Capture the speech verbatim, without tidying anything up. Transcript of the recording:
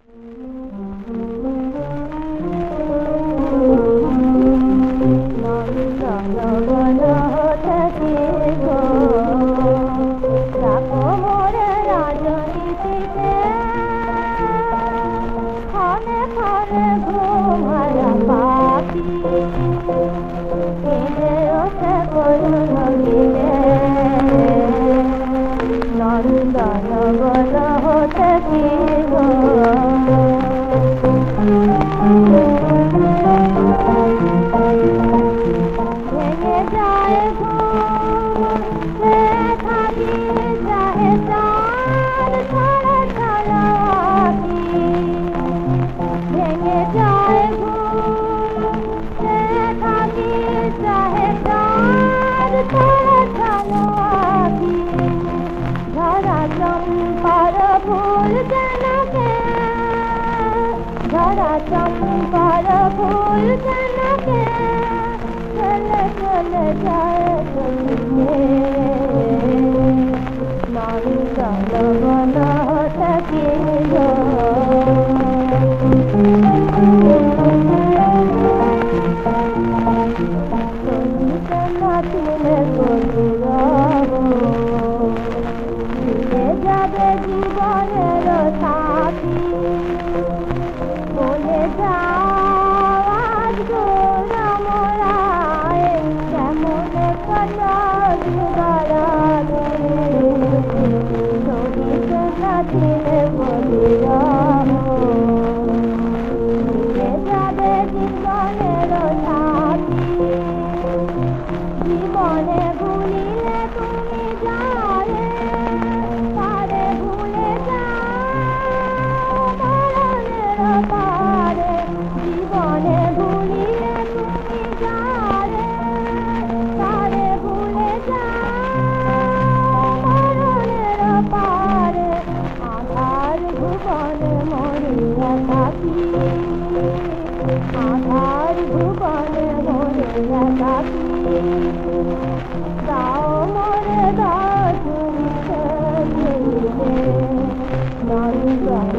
चंपार फूल जनके चले चले जाए चलिए नारी लगन सकी गो যাবে জীবনের সাথী বলে যাওয়াজ গোরামরায় কেমন কথা জুগাড়াবে শরীর নাচিলে বলে যাবে জীবনের সাথী জীবনে ভুলিলে তুমি যায় পারে ভুলে যাও মরণের পারে জীবনে ভুলিলে তুমি যায় পারে ভুলে যাও মরণের পারে আধার ভুবনে মরিয়া থাকি আধার ভুবনে মরিয়া থাকি দাও মরে দাও তুমি নারী